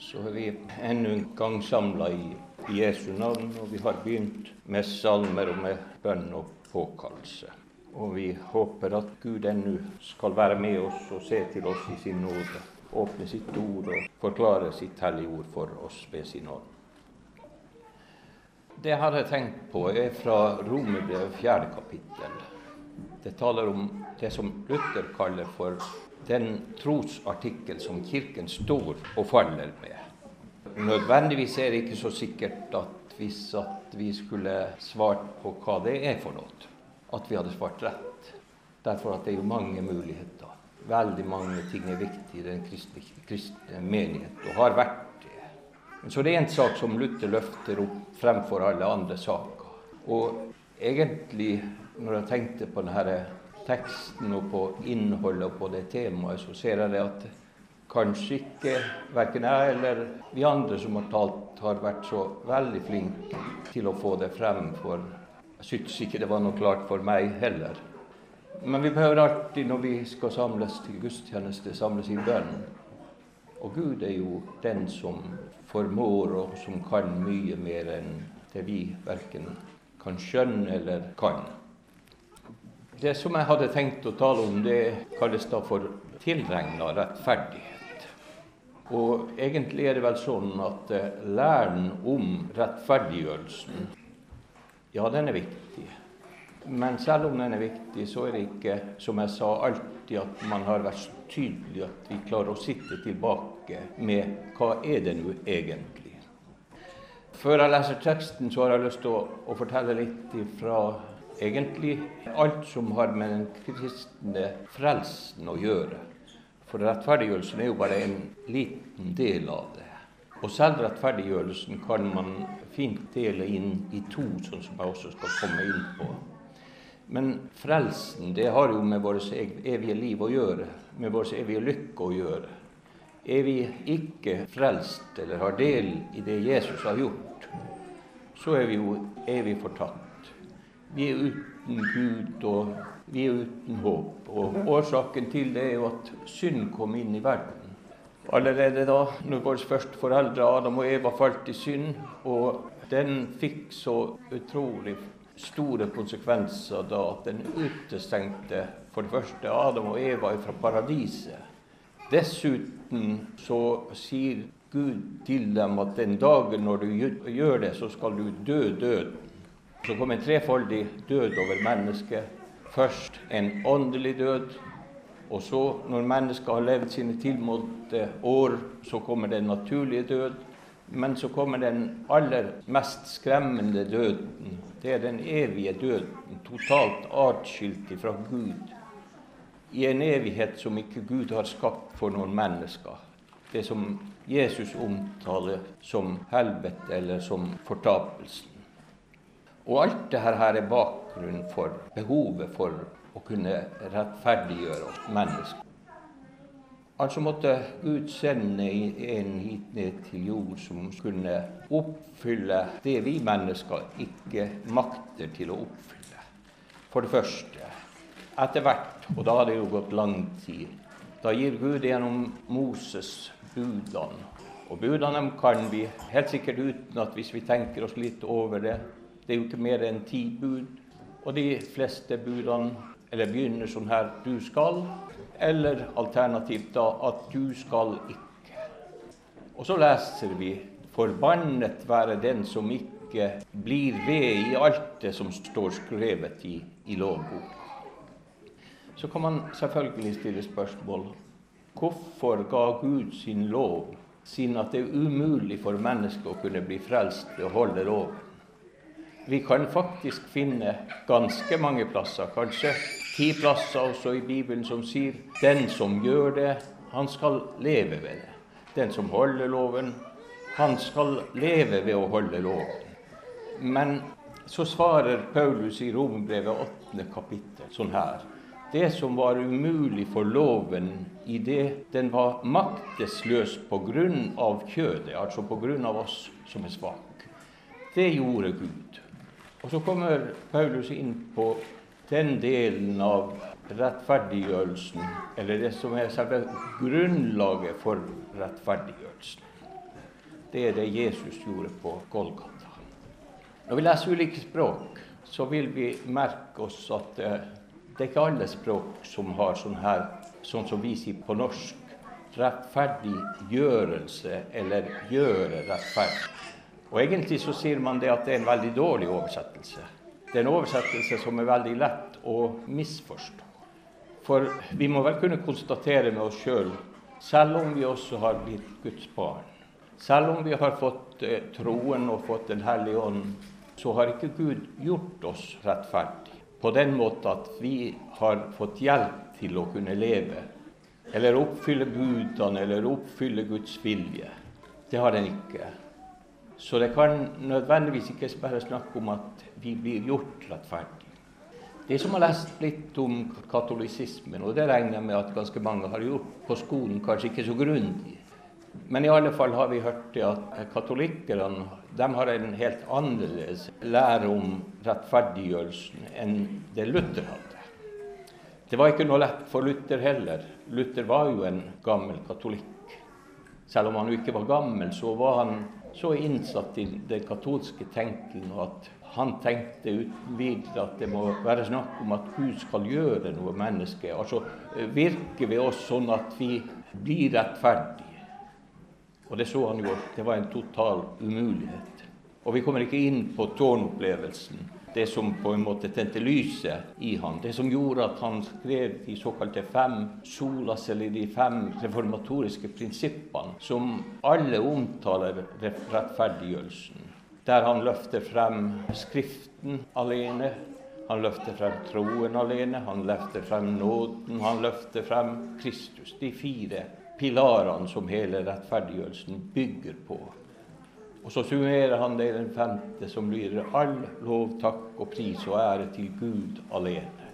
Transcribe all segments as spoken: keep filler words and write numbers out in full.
Så er vi enda en gang samlet i, i Jesu navn, og vi har begynt med salmer og med bønn og påkallelse. Og vi håper at Gud ennå skal være med oss og se til oss i sin nåde, åpne sitt ord og forklare sitt hellige ord for oss ved sin ånd. Det jeg hadde tenkt på er fra Romerbrevet fjerde kapittel. Det taler om det som Luther kaller for den trosartikkel som kirken står og faller med. Nødvendigvis er det ikke så sikkert at hvis at vi skulle svart på hva det er for noe, at vi hadde svart rett. Derfor at det er jo mange muligheter. Veldig mange ting er viktig i den kristne, kristne menighet, og har vært det. Så det er en sak som Luther løfter opp fremfor alle andre saker. Og egentlig, når jeg tenkte på denne teksten og på innholdet og på det temaet, så ser jeg det at kanskje ikke hverken jeg eller vi andre som har talt har vært så veldig flinke til å få det frem, for jeg synes ikke det var noe klart for meg heller. Men vi behøver alltid, når vi skal samles til gudstjeneste, samles i bønn. Og Gud er jo den som formår og som kan mye mer enn det vi hverken kan skjønne eller kan. Det som jeg hadde tenkt å tale om, det kalles da for tilregnet rettferdighet. Og egentlig er det vel sånn at læren om rettferdiggjørelsen, ja, den er viktig. Men selv om den er viktig, så er det ikke, som jeg sa, alltid at man har vært så tydelig at vi klarer å sitte tilbake med hva er det nå egentlig. Før jeg leser teksten, så har jeg lyst til å, å fortelle litt fra egentlig alt som har med den kristne frelsen å gjøre. For rettferdiggjørelsen er jo bare en liten del av det. Og selv rettferdiggjørelsen kan man fint dele inn i to, sånn som jeg også skal komme inn på. Men frelsen, det har jo med vårt evige liv å gjøre, med vår evige lykke å gjøre. Er vi ikke frelst eller har del i det Jesus har gjort, så er vi jo evig fortatt. Vi er uten Gud, og vi er uten håp. Og årsaken til det er jo at synd kom inn i verden. Allerede da, når våre første foreldre, Adam og Eva, falt i synd, og den fikk så utrolig store konsekvenser da at den utestengte for det første Adam og Eva fra paradiset. Dessuten så sier Gud til dem at den dagen når du gjør det, så skal du dø døden. Så kom en trefoldig død over mennesket. Først en åndelig død, og så når mennesket har levd sine tilmålte år, så kommer den naturlige død. Men så kommer den aller mest skremmende døden. Det er den evige døden, totalt atskilt fra Gud. I en evighet som ikke Gud har skapt for noen mennesker. Det som Jesus omtaler som helvete eller som fortapelsen. Og alt dette her er bakgrunnen for behovet for å kunne rettferdiggjøre oss mennesker. Altså måtte Gud sende en hit ned til jord som kunne oppfylle det vi mennesker ikke makter til å oppfylle. For det første, etter hvert, og da har det jo gått lang tid, da gir Gud gjennom Moses budene. Og budene kan vi helt sikkert uten at hvis vi tenker oss litt over det, det er jo ikke mer enn ti bud, og de fleste budene, eller begynner sånn her, du skal, eller alternativt da, at du skal ikke. Og så leser vi, forbannet være den som ikke blir ved i alt det som står skrevet i, i lovboka. Så kan man selvfølgelig stille spørsmål, hvorfor ga Gud sin lov, siden at det er umulig for mennesker å kunne bli frelst ved å holde loven? Vi kan faktisk finne ganske mange plasser, kanskje ti plasser også i Bibelen som sier, den som gjør det, han skal leve ved det. Den som holder loven, han skal leve ved å holde loven. Men så svarer Paulus i Romerbrevet åttende kapittel sånn her. Det som var umulig for loven i det den var maktesløs på grunn av kjødet, altså på grunn av oss som er svak. Det gjorde Gud. Og så kommer Paulus inn på den delen av rettferdiggjørelsen, eller det som er selve grunnlaget for rettferdiggjørelsen. det er det Jesus gjorde på Golgata. Når vi leser ulike språk, så vil vi merke oss at det er ikke alle språk som har sånn her, sånn som vi sier på norsk, rettferdiggjørelse eller gjøre rettferdig. Og egentlig så sier man det at det er en veldig dårlig oversettelse. Det er en oversettelse som er veldig lett å misforstå. For vi må vel kunne konstatere med oss selv, selv om vi også har blitt Guds barn, selv om vi har fått eh, troen og fått den hellige ånd, så har ikke Gud gjort oss rettferdig. På den måten at vi har fått hjelp til å kunne leve, eller oppfylle budene, eller oppfylle Guds vilje. Det har den ikke. Så det kan nødvendigvis ikke bare snakke om at vi blir gjort rettferdig. De som har lest litt om katolisismen, og det regner jeg med at ganske mange har gjort på skolen, kanskje ikke så grundig. Men i alle fall har vi hørt det at katolikkerne, de har en helt annerledes lære om rettferdiggjørelsen enn det Luther hadde. Det var ikke noe lett for Luther heller. Luther var jo en gammel katolikk. Selv om han jo ikke var gammel, så var han så innsatt i den katolske tenkningen at han tenkte uten videre at det må være snakk om at Gud skal gjøre noe menneske. Altså virke ved oss sånn at vi blir rettferdige. Og det så han jo, det var en total umulighet. Og vi kommer ikke inn på tårnopplevelsen, det som på en måte tente lyset i han, det som gjorde at han skrev de såkalte fem solas, eller de fem reformatoriske prinsippene, som alle omtaler rettferdiggjørelsen. Der han løfter frem Skriften alene, han løfter frem troen alene, han løfter frem nåden, han løfter frem Kristus, de fire pilarene som hele rettferdiggjørelsen bygger på. Og så summerer han det i den femte, som blir all lov, takk og pris og ære til Gud alene.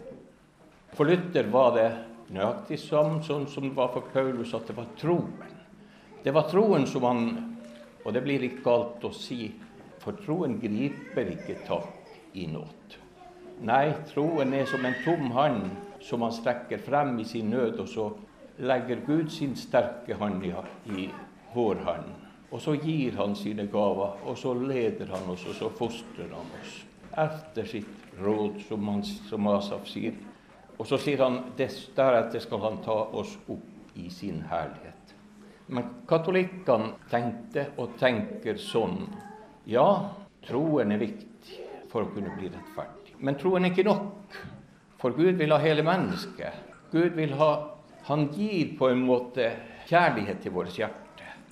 For Luther var det nøyaktig sånn, sånn som det var for Paulus, at det var troen. Det var troen som han, og det blir ikke galt å si, for troen griper ikke tak i nåd. Nei, troen er som en tom hånd som han strekker frem i sin nød, og så legger Gud sin sterke hånd i, i vår hånd. Og så gir han sine gaver, og så leder han oss, og så fostrer han oss. Efter sitt råd, som, han, som Asaf sier. Og så sier han, deretter skal han ta oss opp i sin herlighet. Men katolikkene tenkte og tenker sånn, ja, troen er viktig for å kunne bli rettferdig. Men troen er ikke nok, for Gud vil ha hele mennesket. Gud vil ha, han gir på en måte kjærlighet til vårt hjerte.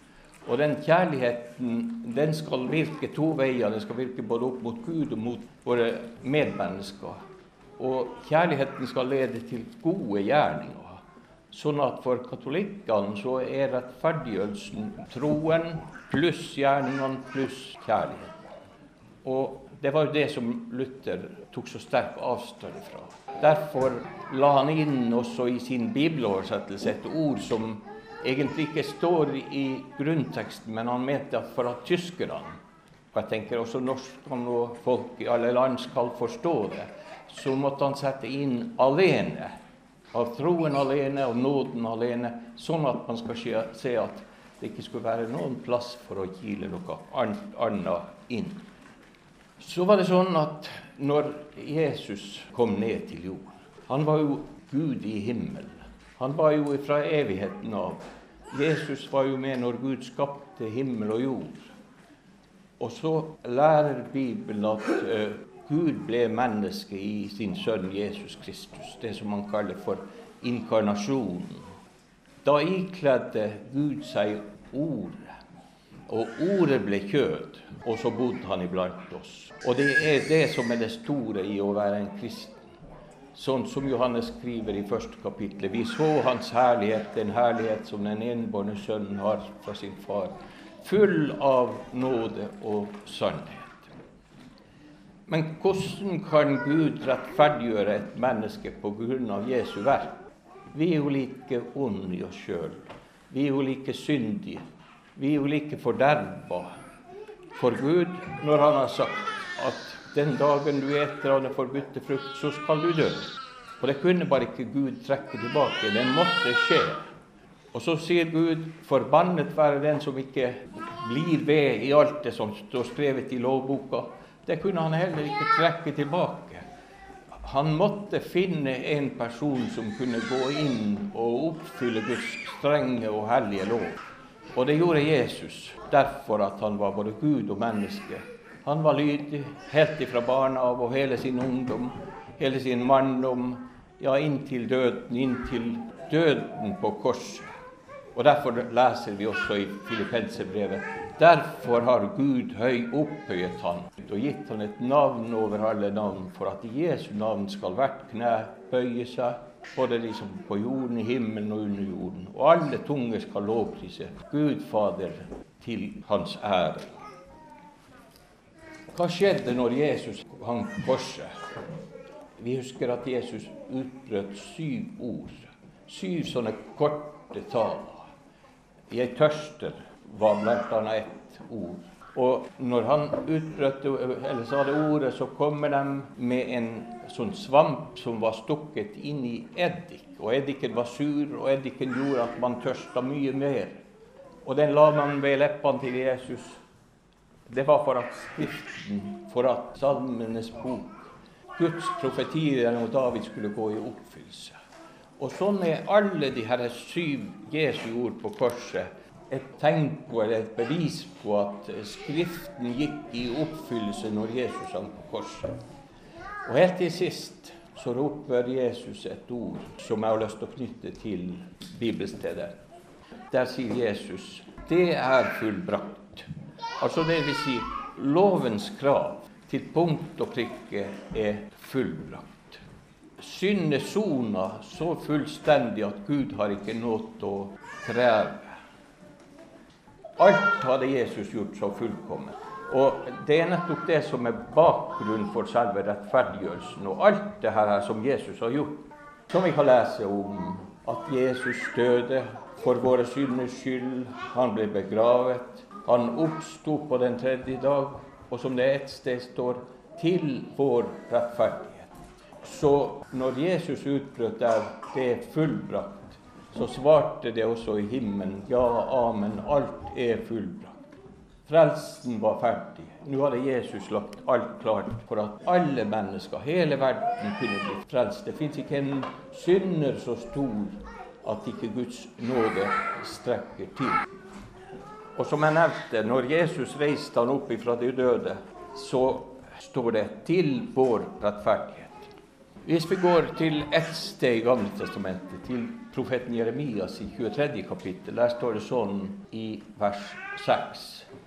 Og den kjærligheten, den skal virke to veier. Den skal virke både opp mot Gud og mot våre medmennesker. Og kjærligheten skal lede til gode gjerninger. Sånn at for katolikkene så er rettferdiggjørelsen troen pluss gjerningene pluss kjærligheten. Og det var jo det som Luther tok så sterk avstand fra. Derfor la han inn også i sin bibeloversettelse et ord som egentlig ikke står i grunnteksten, men han mente at for at tyskerne, og jeg tenker også norskene og folk i alle land skal forstå det, så måtte han sette inn alene, av troen alene, av nåden alene, sånn at man skal se at det ikke skulle være noen plass for å gile noe annet inn. Så var det sånn at når Jesus kom ned til jorden, han var jo Gud i himmelen. Han var jo fra evigheten av. Jesus var jo med når Gud skapte himmel og jord. Og så lærer Bibelen at uh, Gud ble menneske i sin sønn Jesus Kristus, det som man kaller for inkarnasjonen. Da ikledde Gud seg ordet, og ordet ble kjød, og så bodde han iblant oss. Og det er det som er det store i å være en kristen. Sånn som Johannes skriver i første kapitlet. Vi så hans herlighet, den herlighet som den enbårne sønnen har fra sin far, full av nåde og sannhet. Men hvordan kan Gud rettferdiggjøre et menneske på grunn av Jesu verk? Vi er jo like onde i oss selv. Vi er jo like syndige. Vi er jo like forderba. For Gud, når han har sagt at den dagen du eter av den forbudte frukt, så skal du dø. Og det kunne bare ikke Gud trekke tilbake. Det måtte skje. Og så sier Gud, forbannet være den som ikke blir ved i alt det som står skrevet i lovboka, det kunne han heller ikke trekke tilbake. Han måtte finne en person som kunne gå inn og oppfylle Guds strenge og hellige lov. Og det gjorde Jesus, derfor at han var både Gud og menneske. Han var lydig helt ifra barna av og hele sin ungdom, hele sin manndom, ja, inntil døden, inntil døden på korset. Og derfor leser vi også i Filippenserbrevet, derfor har Gud høy opphøyet han, og gitt han et navn over alle navn, for at i Jesu navn skal hvert kne bøye seg, både de som på jorden, i himmelen og under jorden. Og alle tunger skal lovprise Gud Fader til hans ære. Hva skjedde når Jesus hang på korset? Vi husker at Jesus utbrøt syv ord, syv sånne korte taler. Jeg tørster var blant annet ett ord. Og når han utbrøt, eller sa det ordet, så kommer de med en sånn svamp som var stukket inn i eddik. Og eddiken var sur, og eddiken gjorde at man tørsta mye mer. Og den la man ved leppene til Jesus. Det var for at skriften, for at salmenes bok, Guds profetier om David skulle gå i oppfyllelse. Og sånn er alle de her syv Jesu ord på korset et tegn på, eller et bevis på at skriften gikk i oppfyllelse når Jesus hang på korset. Og helt til sist så roper Jesus et ord som jeg har lyst til å knytte til bibelstedet. Der sier Jesus, det er fullbrakt. Altså det vil si, lovens krav til punkt og prikke er fullbrakt. Synd er sonet så fullstendig at Gud har ikke noe å kreve. Alt hadde Jesus gjort så fullkommen. Og det er nettopp det som er bakgrunnen for selve rettferdiggjørelsen. Og alt det her som Jesus har gjort, som vi kan lese om at Jesus døde for våre synders skyld, han ble begravet, han oppstod på den tredje dag, og som det et sted står, til vår rettferdighet. Så når Jesus utbrøt der, det er fullbrakt, så svarte det også i himmelen, ja, amen, alt er fullbrakt. Frelsen var ferdig. Nå hadde Jesus lagt alt klart for at alle mennesker, hele verden kunne bli frelst. Det finnes ikke en synder så stor at ikke Guds nåde strekker til. Og som jeg nevnte, når Jesus reiste han opp ifra de døde, så står det til vår rettferdighet. Hvis vi går til ett sted i Gamle Testamentet, til profeten Jeremias i tjuetredje kapittel, der står det sånn i vers seks.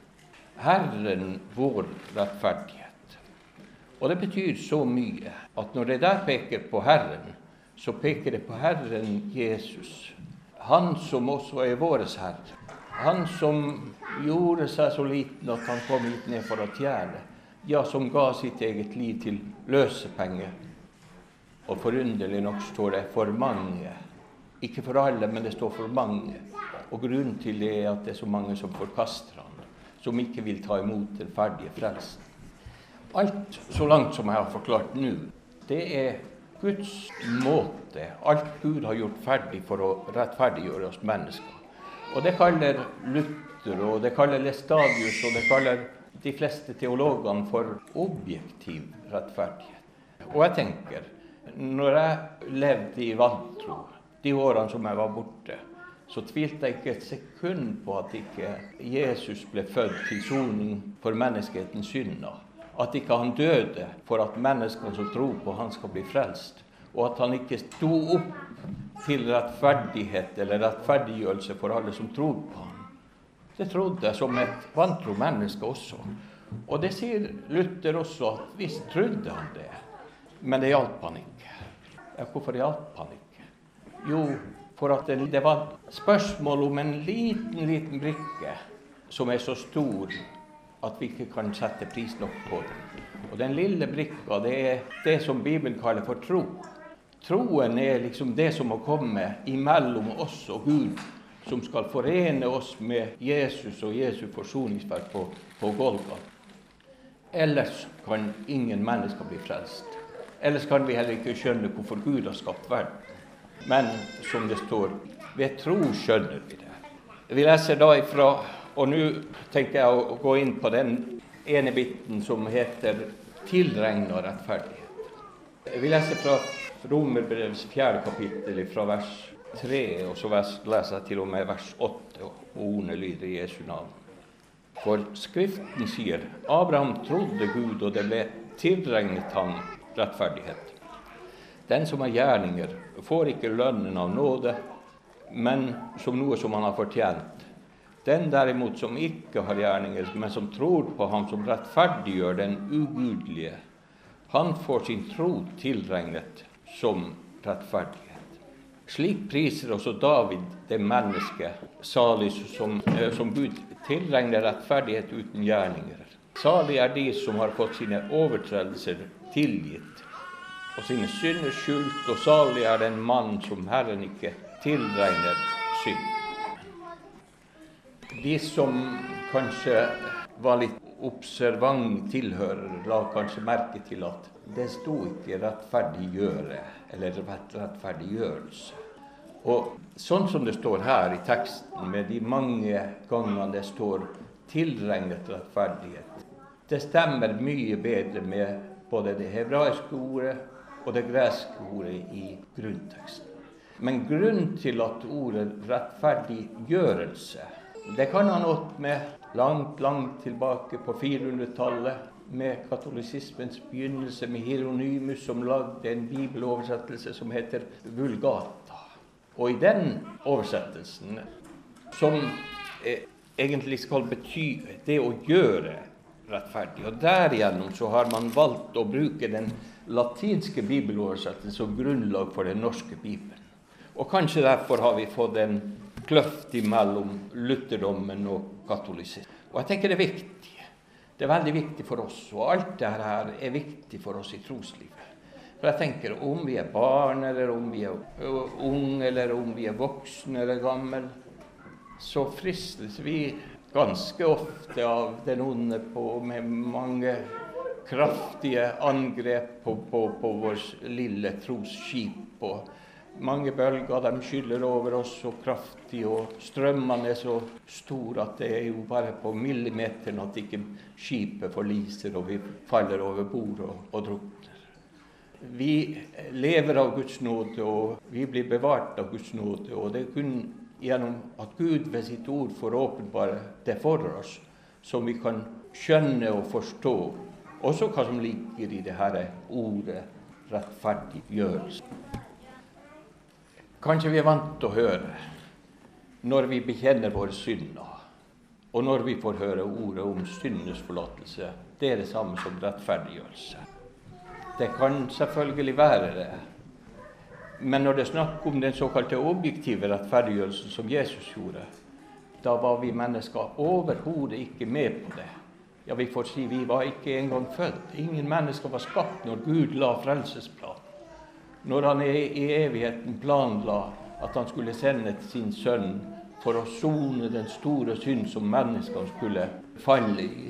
Herren vår rettferdighet. Og det betyr så mye at når det der peker på Herren, så peker det på Herren Jesus. Han som også er våres Herre. Han som gjorde seg så liten at han kom hit ned for å tjene. Ja, som ga sitt eget liv til løsepenger. Og forunderlig nok står det for mange. Ikke for alle, men det står for mange. Og grunnen til det er at det er så mange som forkaster han, som ikke vil ta imot den ferdige frelsen. Alt så langt som jeg har forklart nå, det er Guds måte. Alt Gud har gjort ferdig for å rettferdiggjøre oss mennesker. Og det kaller Luther, og det kaller Lestadius, og det kaller de fleste teologene for objektiv rettferdighet. Og jeg tenker, når jeg levde i vantro, de årene som jeg var borte, så tvilte jeg ikke et sekund på at ikke Jesus ble født til soning for menneskehetens synder. At ikke han døde for at menneskene som tror på han skal bli frelst. Og at han ikke stod opp til rettferdighet eller rettferdiggjørelse for alle som tror på han. Det trodde jeg som et vantro menneske også. Og det sier Luther også, at visst trodde han det. Men det hjalp han ikke. Ja, hvorfor hjalp han ikke? Jo, for at det, det var spørsmål om en liten, liten brikke som er så stor at vi ikke kan sette pris nok på den. Og den lille brikka, det er det som Bibelen kaller for tro. Troen er liksom det som må komme imellom oss og Gud, som skal forene oss med Jesus og Jesu forsoningsverk på, på Golgata. Ellers kan ingen mennesker bli frelst. Ellers kan vi heller ikke skjønne hvorfor Gud har skapt verden. Men som det står, ved tro skjønner vi det. Vi leser da fra Og nå tenker jeg å gå inn på den ene biten som heter tilregnet rettferdighet. Jeg vil lese fra Romerbrevets fjerde kapittel fra vers tre, og så leser jeg til og med vers åtte, og ordene lyder i Jesu navn. For Skriften sier, Abraham trodde Gud, og det ble tilregnet ham rettferdighet. Den som har gjerninger, får ikke lønnen av nåde, men som noe som han har fortjent. Den derimot som ikke har gjerninger, men som tror på ham som rettferdiggjør den ugudelige, han får sin tro tilregnet som rettferdighet. Slik priser også David det menneske, salig som, som Gud tilregner rettferdighet uten gjerninger. Salig er de som har fått sine overtredelser tilgitt, og sine synder skjult, og salig er den mann som Herren ikke tilregner synd. De som kanskje var litt observant tilhørere, la kanskje merke til at det sto ikke rettferdiggjøre, eller rettferdiggjørelse. Og sånn som det står her i teksten, med de mange gangene det står tilregnet rettferdighet, det stemmer mye bedre med både det hebraiske ordet og det greske ordet i grunnteksten. Men grunnen til at ordet rettferdiggjørelse, det kan ha nått med langt, langt tilbake på firehundretallet, med katolisismens begynnelse, med Hieronymus, som lagde en bibeloversettelse som heter Vulgata. Og i den oversettelsen, som eh, egentlig skal bety det å gjøre rettferdig, og derigjennom så har man valgt å bruke den latinske bibeloversettelsen som grunnlag for den norske bibelen. Og kanskje derfor har vi fått en kløft mellom lutherdommen og katolisismen. Og jeg tenker det er viktig. Det er veldig viktig for oss, og alt dette her er viktig for oss i troslivet. For jeg tenker, om vi er barn, eller om vi er unge, eller om vi er voksne eller gammel, så fristes vi ganske ofte av den onde på, med mange kraftige angrep på, på, på vår lille trosskip, og mange bølger, de skyller over oss så kraftig, og strømmene er så store at det er jo bare på millimeteren at ikke skipet forliser, og vi faller over bord og, og drukner. Vi lever av Guds nåde, og vi blir bevart av Guds nåde, og det er kun gjennom at Gud ved sitt ord får åpenbare det for oss, som vi kan skjønne og forstå, også hva som ligger i det her ordet rettferdiggjørelse. Kanskje vi er vant til å høre når vi bekjenner våre synder, og når vi får høre ordet om syndenes forlatelse, det er det samme som rettferdiggjørelse. Det kan selvfølgelig være det, men når det er snakk om den såkalte objektive rettferdiggjørelsen som Jesus gjorde, da var vi mennesker overhodet ikke med på det. Ja, vi får si vi var ikke engang født. Ingen mennesker var skapt når Gud la frelsesplan. Når han i evigheten planla at han skulle sende sin sønn for å sone den store synd som menneskene skulle falle i.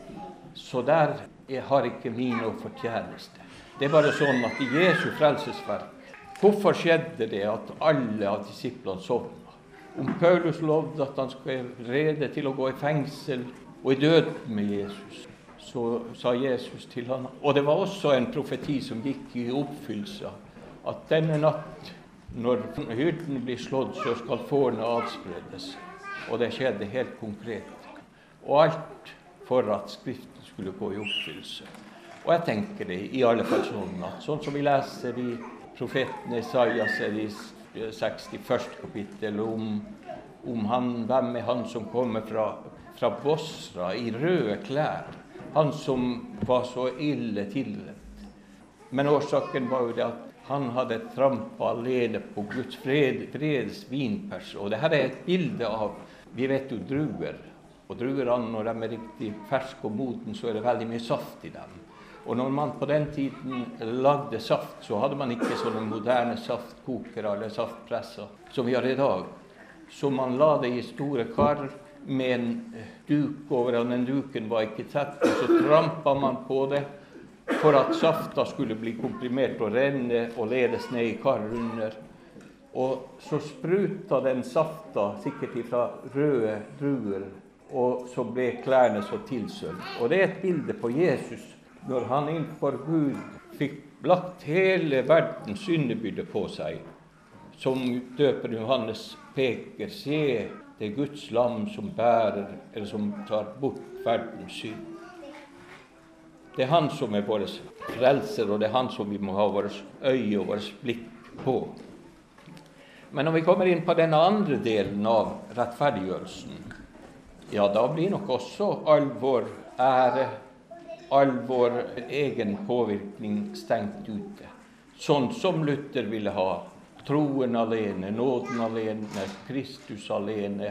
Så der har ikke vi noe fortjeneste. Det er bare sånn at i Jesu frelsesverk, hvorfor skjedde det at alle av disiplene sovna? Om Paulus lovde at han skulle rede til å gå i fengsel og i død med Jesus, så sa Jesus til han, og det var også en profeti som gikk i oppfyllelse, at denne natt, når hyrden blir slått, så skal fårene adspredes. Og det skjedde helt konkret. Og alt for at Skriften skulle gå i oppfyllelse. Og jeg tenker det i alle fall sånn, at sånn som vi leser i profeten Esaias i sekstiførste kapittel om, om han, hvem er han som kommer fra, fra Bosra i røde klær, han som var så ille tilrett. Men årsaken var jo det at han hadde trampet alene på Guds fred, freds vinpers. Og dette er et bilde av, vi vet jo druer. Og druerne, når de er riktig ferske og moden, så er det veldig mye saft i dem. Og når man på den tiden lagde saft, så hadde man ikke sånne moderne saftkokere eller saftpresser som vi har i dag. Så man la det i store kar med en duk over, og den duken var ikke tett, og så trampet man på det, for at safta skulle bli komprimert og renne og ledes ned i kar under. Og så spruta den safta sikkert fra røde druer og så ble klærne så tilsølt. Og det er et bilde på Jesus, når han innenfor Gud fikk lagt hele verdens syndebyrde på seg. Som døperen Johannes peker, se, det er Guds lam som bærer, eller som tar bort verdens synd. Det er han som er vår frelser, og det er han som vi må ha vårt øye og vårt blikk på. Men når vi kommer inn på denne andre delen av rettferdiggjørelsen, ja, da blir nok også all vår ære, all vår egen påvirkning stengt ute. Sånn som Luther ville ha. Troen alene, nåden alene, Kristus alene.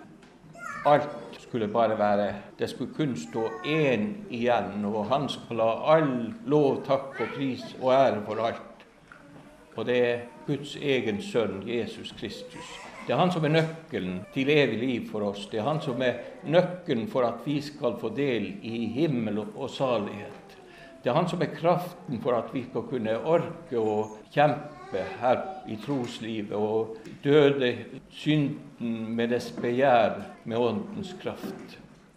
Alt skulle bare være, det skulle kun stå én igjen, og han skulle ha all lov, takk og pris og ære for alt. Og det er Guds egen sønn, Jesus Kristus. Det er han som er nøkkelen til evig liv for oss. Det er han som er nøkkelen for at vi skal få del i himmel og salighet. Det er han som er kraften for at vi skal kunne orke og kjempe her i troslivet og døde synden med dess begjær med åndens kraft.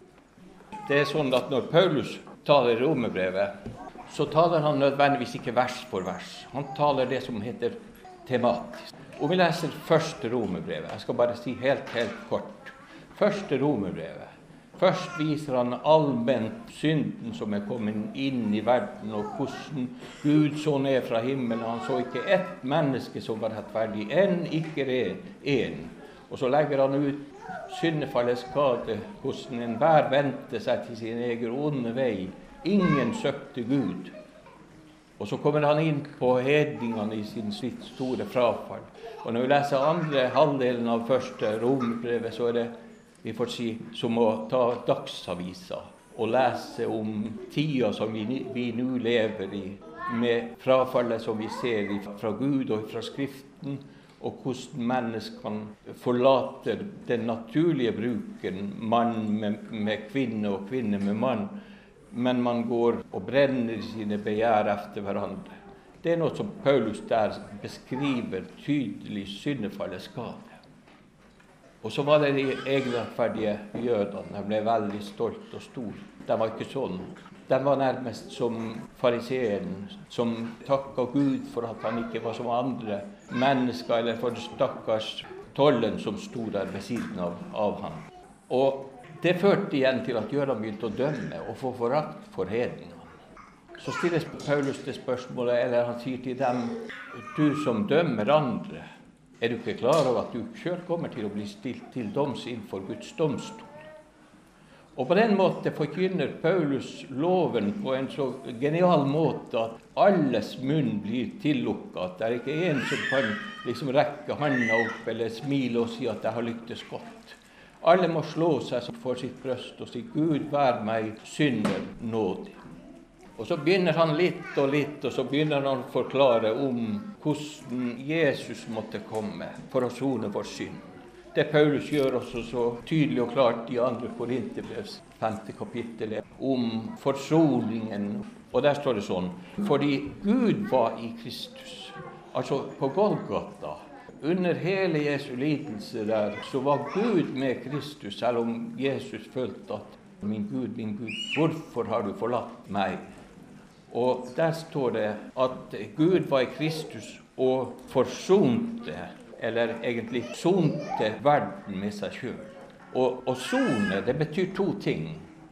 Det er sånn at når Paulus taler Romerbrevet, så taler han nødvendigvis ikke vers for vers. Han taler det som heter tematisk. Og vi leser første Romerbrevet. Jeg skal bare si helt, helt kort. Første Romerbrevet. Først viser han allment synden som er kommet inn i verden, og hvordan Gud så ned fra himmelen. Han så ikke ett menneske som var rettferdig, enn ikke en. Og så legger han ut syndefallets skade, hvordan enhver vendte seg til sin egen onde vei. Ingen søkte Gud. Og så kommer han inn på hedningene i sin sitt store frafall. Og når vi leser andre halvdelen av første Romerbrevet, så er det, vi får si, som å ta dagsavisa og lese om tida som vi, vi nå lever i, med frafallet som vi ser fra Gud og fra Skriften, og hvordan menneskene forlater den naturlige bruken, mann med, med kvinne og kvinne med mann, men man går og brenner sine begjær efter hverandre. Det er noe som Paulus der beskriver tydelig syndefallets skade. Og så var det de egenrettferdige jødene. De ble veldig stolt og stor. De var ikke sånn. De var nærmest som fariseeren, som takket Gud for at han ikke var som andre mennesker, eller for stakkars tollen som sto der ved siden av, av han. Og det førte igjen til at jødene begynte å dømme og få forakt for hedningene. Så stiller Paulus det spørsmålet, eller han sier til dem, du som dømmer andre, er du ikke klar over at du selv kommer til å bli stilt til doms innenfor Guds domstol? Og på den måten forkynner Paulus loven på en så genial måte at alles munn blir tillukket. Det er ikke en som kan liksom rekke handa opp eller smile og si at jeg har lyktes godt. Alle må slå seg for sitt brøst og si, Gud, vær meg synder nådig. Og så begynner han litt og litt, og så begynner han å forklare om hvordan Jesus måtte komme for å sone vår synd. Det Paulus gjør også så tydelig og klart i andre Korinterbrevs femte kapittel om forsoningen. Og der står det sånn, fordi Gud var i Kristus, altså på Golgata, under hele Jesu lidelse der, så var Gud med Kristus, selv om Jesus følte at, min Gud, min Gud, hvorfor har du forlatt meg? Og der står det at Gud var i Kristus og forsonte, eller egentlig sonte verden med seg selv. Og, og sone, det betyr to ting.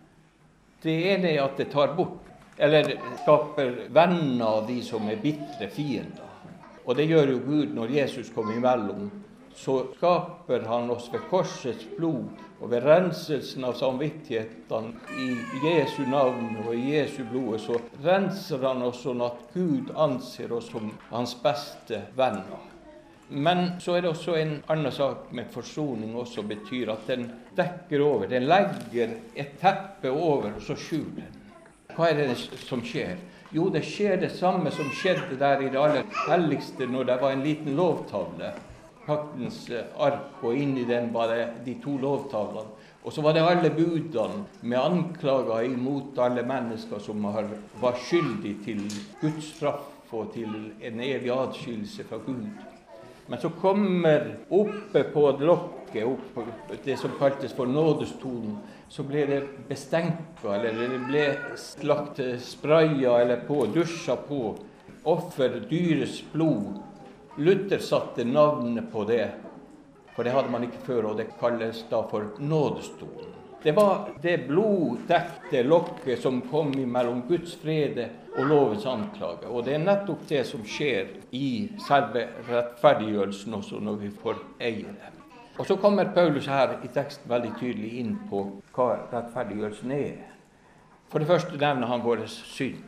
Det ene er at det tar bort, eller skaper venner av de som er bittre fiender. Og det gjør jo Gud når Jesus kommer imellom. Så skaper han oss ved korsets blod, og ved renselsen av samvittighetene i Jesu navn og i Jesu blod, så renser han oss sånn at Gud anser oss som hans beste venner. Men så er det også en annen sak med forsoning også betyr at den dekker over, den legger et teppe over, og så skjuler den. Hva er det som skjer? Jo, det skjer det samme som skjedde der i det aller helligste når det var en liten lovtavle. Paktens ark, og inni den var det de to lovtavlene. Og så var det alle budene med anklager imot alle mennesker som var skyldige til Guds straff og til en evig adskillelse fra Gud. Men så kommer oppe på lokket dekket opp på det som kaltes for nådestolen, så ble det bestenket, eller det ble lagt spraya eller på, dusja på, offer, dyres blod. Luther satte navnet på det, for det hadde man ikke før, og det kalles da for nådestolen. Det var det bloddekte lokket som kom mellom Guds frede og lovens anklage. Og det er nettopp det som skjer i selve rettferdiggjørelsen også når vi får eie det. Og så kommer Paulus her i teksten veldig tydelig inn på hva rettferdiggjørelsen er. For det første nevner han vår synd.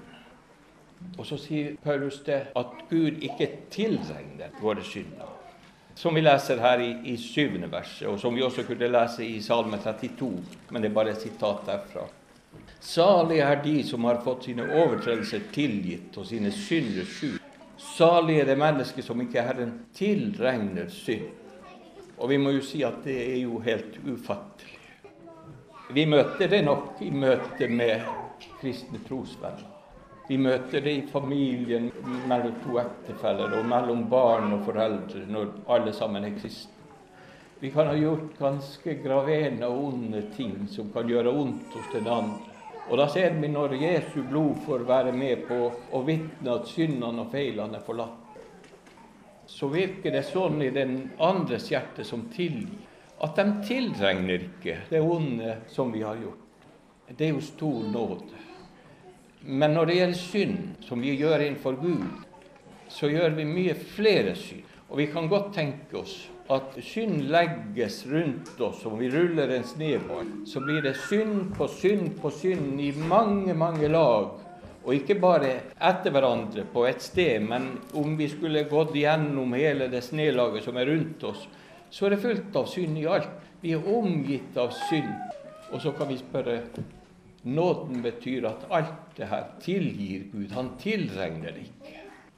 Og så sier Paulus det at Gud ikke tilregner våre synder. Som vi leser her i, i syvende verset, og som vi også kunne lese i Salme trettito, men det er bare et sitat derfra. Salige er de som har fått sine overtredelser tilgitt og sine synder skjult. Salige er det mennesker som ikke Herren tilregner synd. Og vi må jo si at det er jo helt ufattelig. Vi møter det nok i møte med kristne trosvenner. Vi møter det i familien mellom to ektefeller og mellom barn og foreldre når alle sammen er kristne. Vi kan ha gjort ganske graverende og onde ting som kan gjøre ondt hos den andre. Og da ser vi når Jesu blod får være med på å vitne at syndene og feilene er forlatt. Så virker det sånn i den andres hjerte som tilgir, at de tilregner ikke det onde som vi har gjort. Det er jo stor nåde. Men når det gjelder synd, som vi gjør innenfor Gud, så gjør vi mye flere synd. Og vi kan godt tenke oss at synd legges rundt oss, og vi ruller en snøball, så blir det synd på synd på synd i mange, mange lag. Og ikke bare etter hverandre på et sted, men om vi skulle gått igjennom hele det snelaget som er rundt oss, så er det fullt av synd i alt. Vi er omgitt av synd. Og så kan vi spørre, nåden betyr at alt det her tilgir Gud. Han tilregner ikke.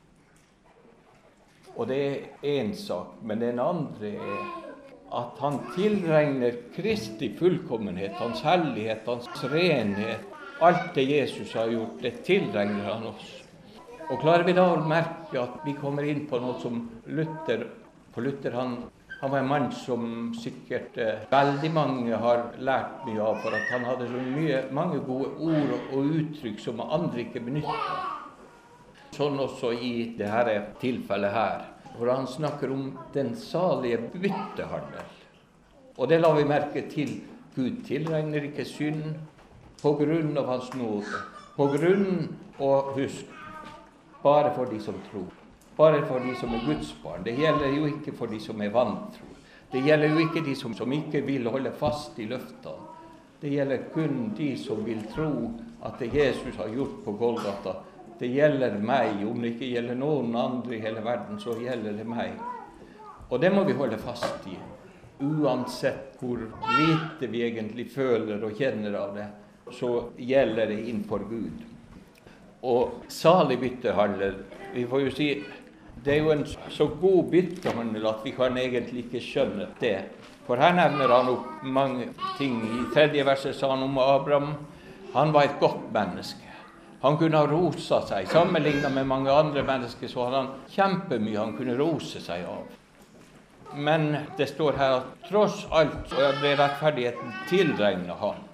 Og det er en sak, men den andre er at han tilregner Kristi fullkommenhet, hans hellighet, hans renhet. Alt det Jesus har gjort, det tilregner han oss. Og klarer vi da å merke at vi kommer inn på noe som Luther, for Luther han Han var en mann som sikkert eh, veldig mange har lært mye av, for at han hadde så mye, mange gode ord og uttrykk som andre ikke benytter. Sånn også i dette tilfellet her, hvor han snakker om den salige byttehandel. Og det la vi merke til. Gud tilregner ikke synd på grunn av hans nåde. På grunn, og husk, bare for de som tror. Bare for de som er Guds barn. Det gjelder jo ikke for de som er vantro. Det gjelder jo ikke de som, som ikke vil holde fast i løftene. Det gjelder kun de som vil tro at det Jesus har gjort på Golgata, det gjelder meg. Om det ikke gjelder noen andre i hele verden, så gjelder det meg. Og det må vi holde fast i. Uansett hvor lite vi egentlig føler og kjenner av det, så gjelder det innenfor Gud. Og salig byttehandel, vi får jo si, det er jo en så god byttehandel at vi kan egentlig ikke skjønne det. For her nevner han opp mange ting. I tredje verset sa han om Abraham. Han var et godt menneske. Han kunne ha roset seg. Sammenlignet med mange andre mennesker så hadde han kjempemye han kunne rose seg av. Men det står her at tross alt så ble rettferdigheten tilregnet han.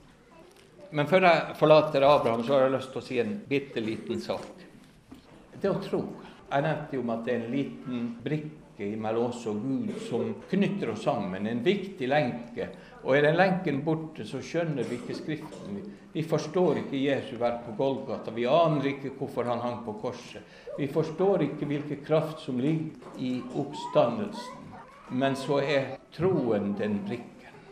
Men før jeg forlater Abraham, så har jeg lyst til å si en bitteliten sak. Det å tro. Jeg nevnte jo om at det er en liten brikke mellom oss og Gud som knytter oss sammen, en viktig lenke. Og er den lenken borte, så skjønner vi ikke Skriften. Vi forstår ikke Jesu verk på Golgata. Vi aner ikke hvorfor han hang på korset. Vi forstår ikke hvilken kraft som ligger i oppstandelsen. Men så er troen den brikken.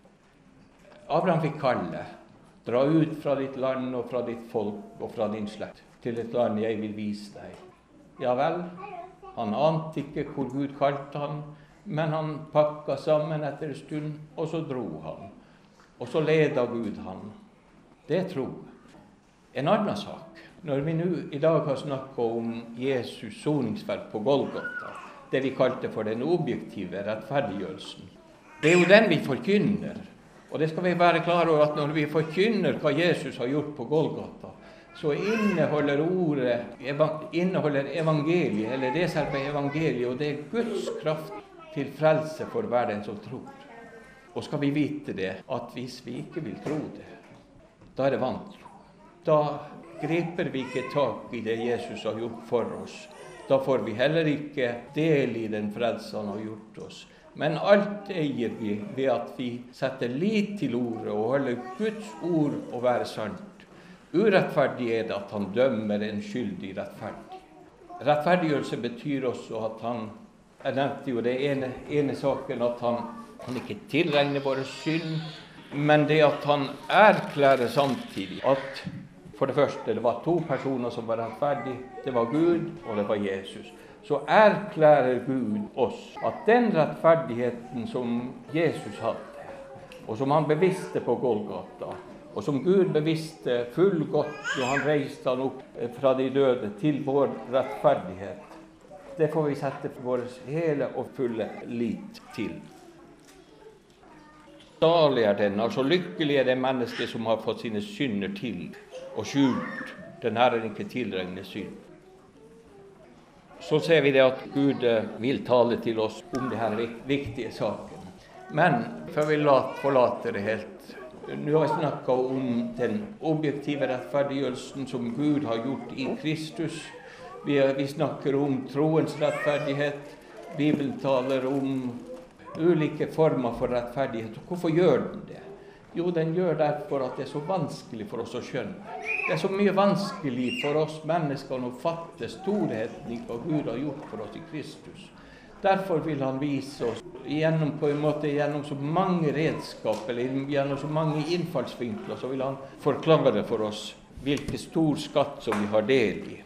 Abraham fikk kalle. Dra ut fra ditt land og fra ditt folk og fra din slekt til et land jeg vil vise deg. Ja vel, han ante ikke hvor Gud kalte han, men han pakket sammen etter en stund, og så dro han. Og så ledet Gud han. Det er tro. En annen sak, når vi nå i dag har snakket om Jesus soningsverk på Golgata, det vi kalte for den objektive rettferdiggjørelsen, det er jo den vi forkynner. Og det skal vi være klare over at når vi forkynner hva Jesus har gjort på Golgata, så inneholder ordet, inneholder evangeliet, eller det selve evangeliet, og det er Guds kraft til frelse for hver den som tror. Og skal vi vite det, at hvis vi ikke vil tro det, da er det vantro. Da griper vi ikke tak i det Jesus har gjort for oss. Da får vi heller ikke del i den frelse han har gjort oss. Men alt eier vi ved at vi setter lit til ordet og holder Guds ord å være sant. Urettferdig er det at han dømmer en skyldig rettferdig. Rettferdiggjørelse betyr også at han, jeg nevnte jo det ene, ene saken, at han, han ikke tilregner våre synd, men det at han erklærer samtidig at for det første, det var to personer som var rettferdige, det var Gud og det var Jesus. Så erklærer Gud oss at den rettferdigheten som Jesus hadde, og som han bevisste på Golgata, og som Gud bevisste fullgodt når han reiste han opp fra de døde til vår rettferdighet, det får vi sette vår hele og fulle lit til. Salig er den, altså lykkelig er det menneske som har fått sine synder til og skjult. Den Herren ikke tilregner synd. Så ser vi det at Gud vil tale til oss om det her viktige saken. Men før vi forlater det helt, nå har jeg snakket om den objektive rettferdiggjørelsen som Gud har gjort i Kristus. Vi, vi snakker om troens rettferdighet. Bibelen taler om ulike former for rettferdighet. Hvorfor gjør den det? Jo, den gjør derfor at det er så vanskelig for oss å skjønne. Det er så mye vanskelig for oss mennesker å fatte storheten i hva Gud har gjort for oss i Kristus. Derfor vil han vise oss gjennom, på en måte, gjennom så mange redskap, eller gjennom så mange innfallsvinkler, så vil han forklare for oss hvilken stor skatt som vi har del i.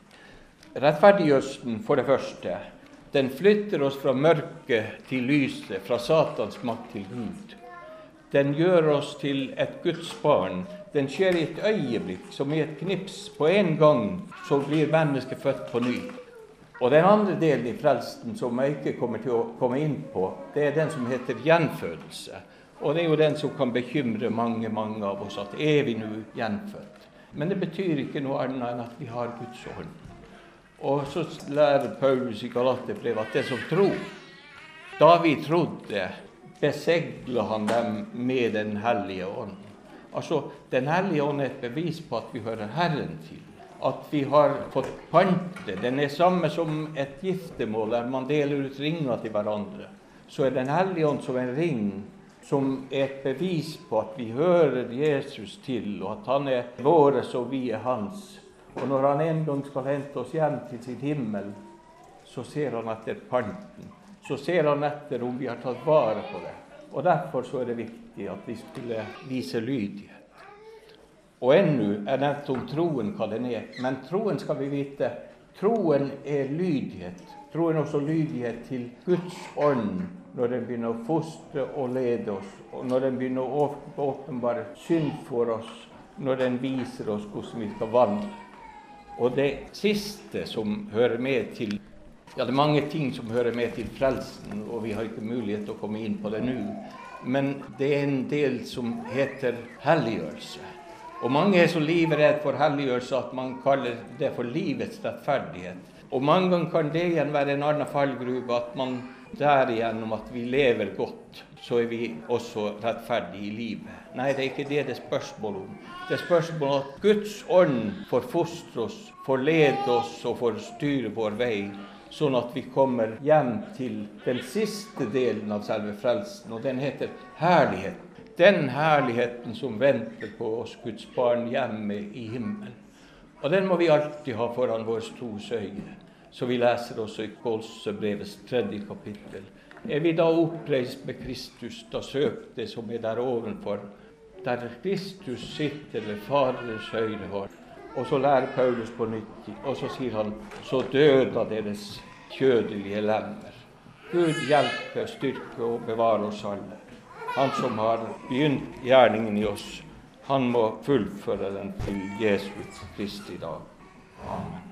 Rettferdiggjørelsen for det første, den flytter oss fra mørket til lyset, fra Satans makt til Gud. Den gjør oss til et Guds barn. Den skjer i et øyeblikk, som i et knips. På en gang så blir mennesket født på ny. Og den andre delen i frelsen som jeg ikke kommer til å komme inn på, det er den som heter gjenfødelse. Og det er jo den som kan bekymre mange, mange av oss, at er vi nå gjenfødt? Men det betyr ikke noe annet enn at vi har Guds ånd. Og så lærer Paulus i Galaterbrevet at det som tror, da vi trodde, besegler han dem med den hellige ånd. Altså, den hellige ånd er et bevis på at vi hører Herren til. At vi har fått pante. Den er samme som et giftermål der man deler ut ringer til hverandre. Så er den hellige ånd som en ring, som er et bevis på at vi hører Jesus til, og at han er våres og vi er hans. Og når han en gang skal hente oss hjem til sin himmel, så ser han etter panten. Så ser han etter om vi har tatt vare på det. Og derfor så er det viktig at vi skulle vise lydighet. Og ennå er nevnt om troen hva den er. Men troen skal vi vite, troen er lydighet. Troen er også lydighet til Guds ånd når den begynner å fostre og lede oss. Og når den begynner å åpenbare synd for oss, når den viser oss hvordan vi skal vandre. Og det siste som hører med til, ja, det er mange ting som hører med til frelsen, og vi har ikke mulighet til å komme inn på det nå. Men det er en del som heter helliggjørelse. Og mange er så livredd for helliggjørelse at man kaller det for livets rettferdighet. Og mange ganger kan det igjen være en annen fallgruve, at man derigjennom at vi lever godt, så er vi også rettferdige i livet. Nei, det er ikke det det er spørsmål om. Det er spørsmål om at Guds ånd får fostre oss, får lede oss og får styre vår vei, sånn at vi kommer hjem til den siste delen av selve frelsen, og den heter herlighet. Den herligheten som venter på oss, Guds barn, hjemme i himmelen. Og den må vi alltid ha foran vår tros øyne. Så vi leser også i Kolosserbrevets tredje kapittel. Er vi da oppreist med Kristus, da søk det som er der ovenfor, der Kristus sitter ved Faderens høyre hånd. Og så lærer Paulus på nytt, og så sier han, så døda deres kjødelige lemmer. Gud hjelper, styrke og bevare oss alle. Han som har begynt gjerningen i oss, han må fullføre den til Jesus Kristi dag. Amen.